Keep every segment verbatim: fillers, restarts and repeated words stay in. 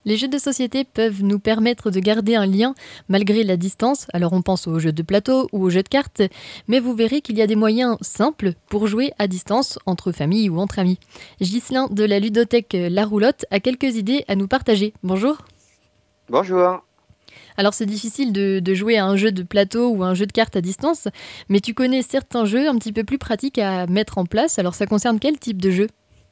Les jeux de société peuvent nous permettre de garder un lien malgré la distance, alors on pense aux jeux de plateau ou aux jeux de cartes, mais vous verrez qu'il y a des moyens simples pour jouer à distance entre familles ou entre amis. Ghislain de la ludothèque La Roulotte a quelques idées à nous partager. Bonjour. Bonjour. Alors c'est difficile de, de jouer à un jeu de plateau ou un jeu de cartes à distance, mais tu connais certains jeux un petit peu plus pratiques à mettre en place, alors ça concerne quel type de jeu?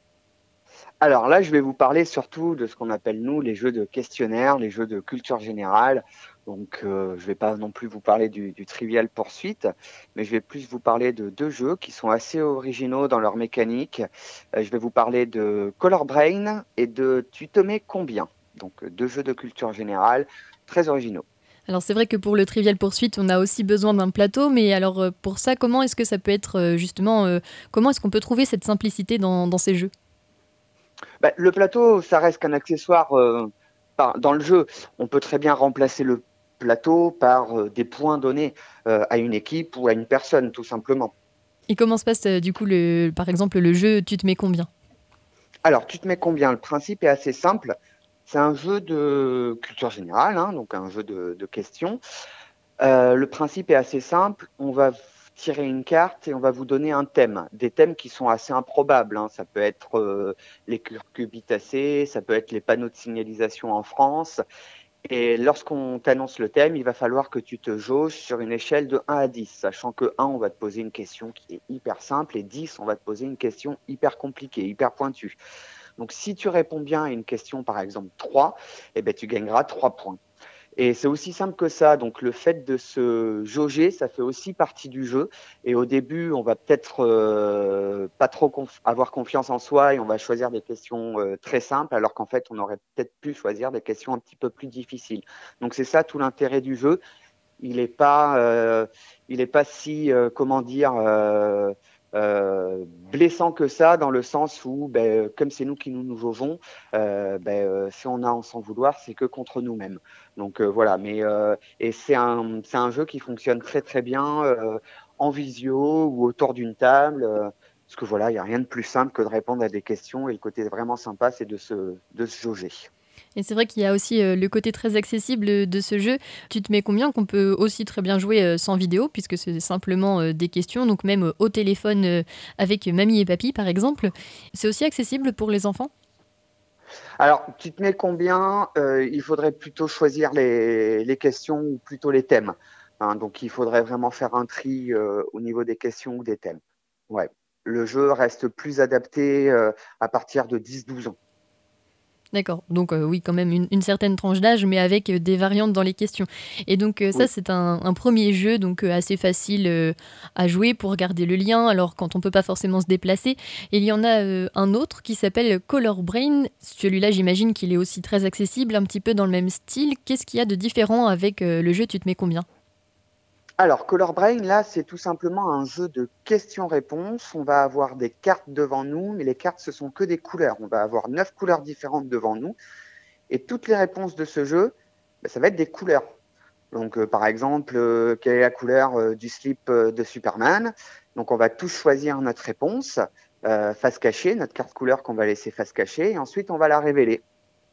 Alors là, je vais vous parler surtout de ce qu'on appelle, nous, les jeux de questionnaire, les jeux de culture générale. Donc, euh, je ne vais pas non plus vous parler du, du Trivial Poursuite, mais je vais plus vous parler de deux jeux qui sont assez originaux dans leur mécanique. Euh, je vais vous parler de Color Brain et de Tu te mets combien? Donc, euh, deux jeux de culture générale très originaux. Alors c'est vrai que pour le Trivial Poursuite, on a aussi besoin d'un plateau, mais alors euh, pour ça, comment est-ce que ça peut être euh, justement, euh, comment est-ce qu'on peut trouver cette simplicité dans, dans ces jeux? Bah, le plateau, ça reste qu'un accessoire euh, par- dans le jeu. On peut très bien remplacer le plateau par euh, des points donnés euh, à une équipe ou à une personne, tout simplement. Et comment se passe euh, du coup, le, par exemple, le jeu Tu te mets combien? Alors, tu te mets combien? Le principe est assez simple. C'est un jeu de culture générale, hein, donc un jeu de, de questions. Euh, le principe est assez simple. On va tirer une carte et on va vous donner un thème. Des thèmes qui sont assez improbables, hein. Ça peut être euh, les curcubitacées, ça peut être les panneaux de signalisation en France. Et lorsqu'on t'annonce le thème, il va falloir que tu te jauges sur une échelle de un à dix, sachant que un, on va te poser une question qui est hyper simple, et dix, on va te poser une question hyper compliquée, hyper pointue. Donc, si tu réponds bien à une question, par exemple trois, eh ben, tu gagneras trois points. Et c'est aussi simple que ça. Donc, le fait de se jauger, ça fait aussi partie du jeu. Et au début, on va peut-être euh, pas trop conf avoir confiance en soi et on va choisir des questions euh, très simples, alors qu'en fait, on aurait peut-être pu choisir des questions un petit peu plus difficiles. Donc, c'est ça tout l'intérêt du jeu. Il n'est pas, euh, il est pas si, euh, comment dire, euh, euh, blessant que ça, dans le sens où, ben, comme c'est nous qui nous nous jaugeons, euh, ben, euh, si on a en s'en vouloir, c'est que contre nous-mêmes. Donc euh, voilà, mais euh, et c'est un, c'est un jeu qui fonctionne très très bien euh, en visio ou autour d'une table. Euh, parce que voilà, il n'y a rien de plus simple que de répondre à des questions et le côté vraiment sympa, c'est de se, de se jauger. Et c'est vrai qu'il y a aussi euh, le côté très accessible de ce jeu. Tu te mets combien qu'on peut aussi très bien jouer euh, sans vidéo, puisque c'est simplement euh, des questions, donc même euh, au téléphone euh, avec mamie et papy par exemple. C'est aussi accessible pour les enfants? Alors, tu te mets combien? Euh, il faudrait plutôt choisir les, les questions ou plutôt les thèmes. Hein, donc, il faudrait vraiment faire un tri euh, au niveau des questions ou des thèmes. Ouais. Le jeu reste plus adapté euh, à partir de dix douze ans. D'accord, donc euh, oui, quand même une, une certaine tranche d'âge, mais avec euh, des variantes dans les questions. Et donc euh, ça, Oui, c'est un, un premier jeu, donc euh, assez facile euh, à jouer pour garder le lien, alors quand on peut pas forcément se déplacer. Et il y en a euh, un autre qui s'appelle Color Brain. Celui-là, j'imagine qu'il est aussi très accessible, un petit peu dans le même style. Qu'est-ce qu'il y a de différent avec euh, le jeu Tu te mets combien? alors, Color Brain, là, c'est tout simplement un jeu de questions-réponses. On va avoir des cartes devant nous, mais les cartes, ce sont que des couleurs. On va avoir neuf couleurs différentes devant nous. Et toutes les réponses de ce jeu, ben, ça va être des couleurs. Donc, euh, par exemple, euh, quelle est la couleur euh, du slip euh, de Superman? Donc, on va tous choisir notre réponse euh, face cachée, notre carte couleur qu'on va laisser face cachée, et ensuite, on va la révéler.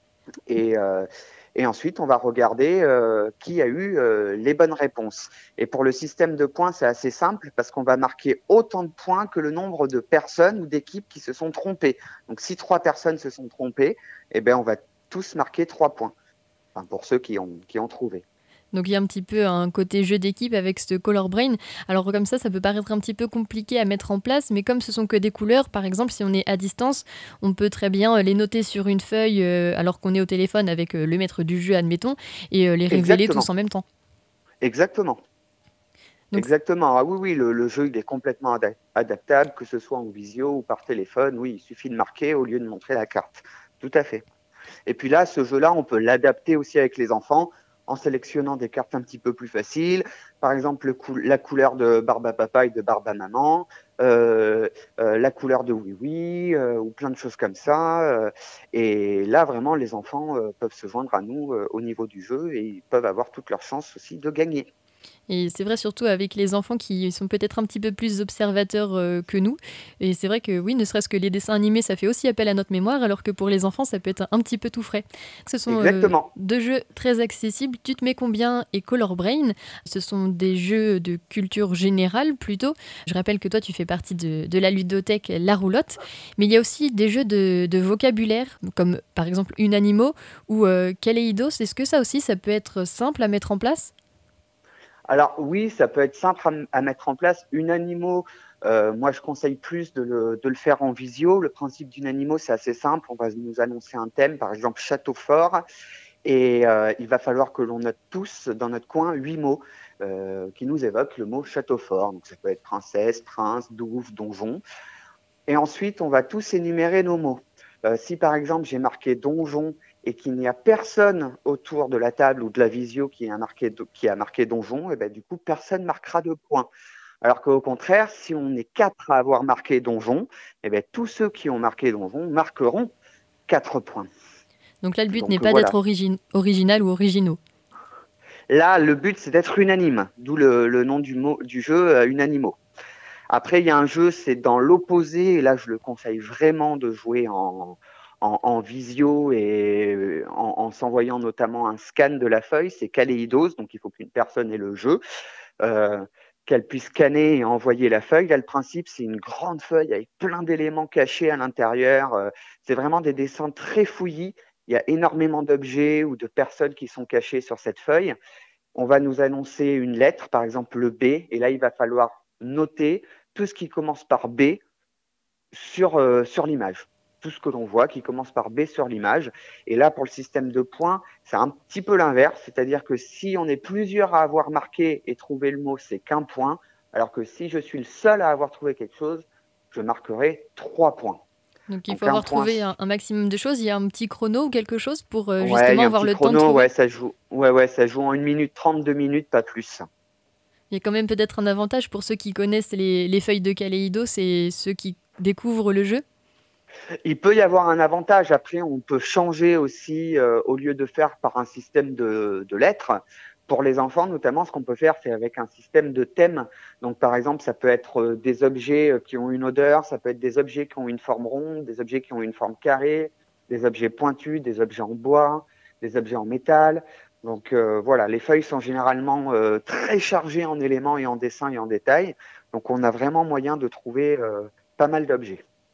Et, euh, et ensuite, on va regarder euh, qui a eu euh, les bonnes réponses. Et pour le système de points, c'est assez simple parce qu'on va marquer autant de points que le nombre de personnes ou d'équipes qui se sont trompées. Donc, si trois personnes se sont trompées, eh ben, on va tous marquer trois points. Enfin, pour ceux qui ont, qui ont trouvé. Donc il y a un petit peu un côté jeu d'équipe avec ce Color Brain. Alors comme ça, ça peut paraître un petit peu compliqué à mettre en place, mais comme ce sont que des couleurs, par exemple, si on est à distance, on peut très bien euh, les noter sur une feuille euh, alors qu'on est au téléphone avec euh, le maître du jeu, admettons, et euh, les révéler tous Exactement. en même temps. Exactement. Donc Exactement. Ah oui, oui, le, le jeu, il est complètement ada- adaptable, que ce soit en visio ou par téléphone. Oui, il suffit de marquer au lieu de montrer la carte. Tout à fait. Et puis là, ce jeu-là, on peut l'adapter aussi avec les enfants en sélectionnant des cartes un petit peu plus faciles. Par exemple, le cou- la couleur de Barbe à Papa et de Barbe à Maman, euh, euh, la couleur de Oui Oui, euh, ou plein de choses comme ça. euh. et là, vraiment, les enfants euh, peuvent se joindre à nous euh, au niveau du jeu et ils peuvent avoir toutes leurs chances aussi de gagner. Et c'est vrai surtout avec les enfants qui sont peut-être un petit peu plus observateurs, heu, que nous et c'est vrai que oui, ne serait-ce que les dessins animés, ça fait aussi appel à notre mémoire alors que pour les enfants, ça peut être un petit peu tout frais. Ce sont, heu, Exactement. deux jeux très accessibles, Tu te mets combien et Color Brain. Ce sont des jeux de culture générale plutôt. Je rappelle que toi, tu fais partie de de la ludothèque La Roulotte, mais il y a aussi des jeux de de vocabulaire comme, par exemple, Unanimo ou, heu, Kaleidos. Est-ce que ça aussi, ça peut être simple à mettre en place? Alors oui, ça peut être simple à, m- à mettre en place. Une animo, euh, moi je conseille plus de le, de le faire en visio. Le principe d'une animo, c'est assez simple. On va nous annoncer un thème, par exemple château fort, et euh, il va falloir que l'on note tous dans notre coin huit mots euh, qui nous évoquent le mot château fort. Donc ça peut être princesse, prince, douve, donjon. Et ensuite, on va tous énumérer nos mots. Euh, si par exemple j'ai marqué donjon et qu'il n'y a personne autour de la table ou de la visio qui a marqué, qui a marqué donjon, et ben, du coup, personne marquera de points. Alors qu'au contraire, si on est quatre à avoir marqué donjon, et ben, tous ceux qui ont marqué donjon marqueront quatre points. Donc là, le but n'est Donc pas d'être voilà. origine original ou originaux. Là, le but, c'est d'être unanime, d'où le, le nom du, mot, du jeu, euh, Unanimo. Après, il y a un jeu, c'est dans l'opposé, et là, je le conseille vraiment de jouer en, en, en visio et en, en s'envoyant notamment un scan de la feuille, c'est Kaleidos, donc il faut qu'une personne ait le jeu, euh, qu'elle puisse scanner et envoyer la feuille. Là, le principe, c'est une grande feuille avec plein d'éléments cachés à l'intérieur. Euh, c'est vraiment des dessins très fouillis. Il y a énormément d'objets ou de personnes qui sont cachées sur cette feuille. On va nous annoncer une lettre, par exemple le B, et là, il va falloir noter tout ce qui commence par B sur, euh, sur l'image. Tout ce que l'on voit qui commence par B sur l'image. Et là, pour le système de points, c'est un petit peu l'inverse, c'est-à-dire que si on est plusieurs à avoir marqué et trouvé le mot, c'est qu'un point, alors que si je suis le seul à avoir trouvé quelque chose, je marquerai trois points. Donc il faut Donc un avoir point, trouvé un, un maximum de choses. Il y a un petit chrono ou quelque chose pour euh, ouais, il y justement a un avoir petit le temps de chrono, ouais, trouver. ça joue, ouais, ouais, ça joue en une minute trente, deux minutes, pas plus. Il y a quand même peut-être un avantage pour ceux qui connaissent les, les feuilles de Kaleido, c'est ceux qui découvrent le jeu. Il peut y avoir un avantage. Après, on peut changer aussi, euh, au lieu de faire par un système de, de lettres. Pour les enfants, notamment, ce qu'on peut faire, c'est avec un système de thèmes. Donc, par exemple, ça peut être euh, des objets euh, qui ont une odeur, ça peut être des objets qui ont une forme ronde, des objets qui ont une forme carrée, des objets pointus, des objets en bois, des objets en métal. Donc, euh, voilà, les feuilles sont généralement euh, très chargées en éléments et en dessins et en détails. Donc, on a vraiment moyen de trouver euh, pas mal d'objets.